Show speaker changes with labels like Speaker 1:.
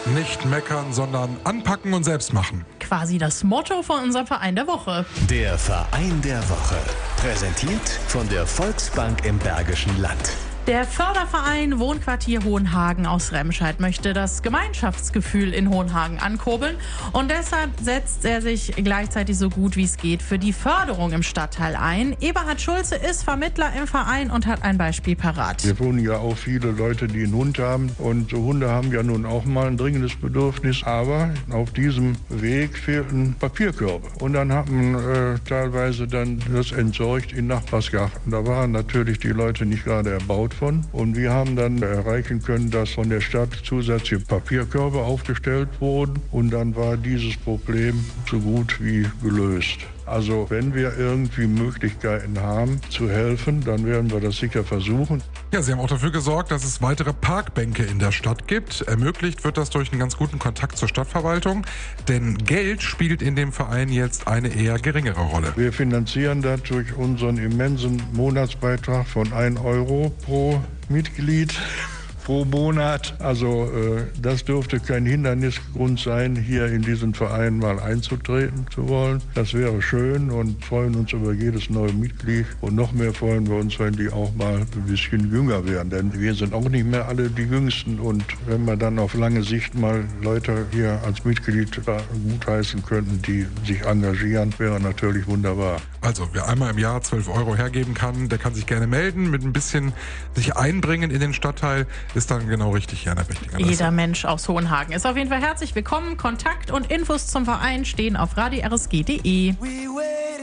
Speaker 1: Nicht meckern, sondern anpacken und selbst machen.
Speaker 2: Quasi das Motto von unserem Verein der Woche.
Speaker 3: Der Verein der Woche. Präsentiert von der Volksbank im Bergischen Land.
Speaker 2: Der Förderverein Wohnquartier Hohenhagen aus Remscheid möchte das Gemeinschaftsgefühl in Hohenhagen ankurbeln und deshalb setzt er sich gleichzeitig so gut wie es geht für die Förderung im Stadtteil ein. Eberhard Schulze ist Vermittler im Verein und hat ein Beispiel parat.
Speaker 4: Wir wohnen ja auch viele Leute, die einen Hund haben und so Hunde haben ja nun auch mal ein dringendes Bedürfnis, aber auf diesem Weg fehlten Papierkörbe und dann hat man teilweise dann das entsorgt in Nachbarsgarten. Da waren natürlich die Leute nicht gerade erbaut von. Und wir haben dann erreichen können, dass von der Stadt zusätzliche Papierkörbe aufgestellt wurden. Und dann war dieses Problem so gut wie gelöst. Also wenn wir irgendwie Möglichkeiten haben zu helfen, dann werden wir das sicher versuchen.
Speaker 1: Ja, Sie haben auch dafür gesorgt, dass es weitere Parkbänke in der Stadt gibt. Ermöglicht wird das durch einen ganz guten Kontakt zur Stadtverwaltung. Denn Geld spielt in dem Verein jetzt eine eher geringere Rolle.
Speaker 4: Wir finanzieren das durch unseren immensen Monatsbeitrag von 1 Euro pro Mitglied. Pro Monat. Also das dürfte kein Hindernisgrund sein, hier in diesen Verein mal einzutreten zu wollen. Das wäre schön und freuen uns über jedes neue Mitglied. Und noch mehr freuen wir uns, wenn die auch mal ein bisschen jünger werden. Denn wir sind auch nicht mehr alle die Jüngsten. Und wenn wir dann auf lange Sicht mal Leute hier als Mitglied gutheißen könnten, die sich engagieren, wäre natürlich wunderbar.
Speaker 1: Also wer einmal im Jahr 12 Euro hergeben kann, der kann sich gerne melden. Mit ein bisschen sich einbringen in den Stadtteil ist dann genau richtig hier an der richtigen Adresse.
Speaker 2: Jeder Mensch aus Hohenhagen ist auf jeden Fall herzlich willkommen. Kontakt und Infos zum Verein stehen auf radio-rsg.de.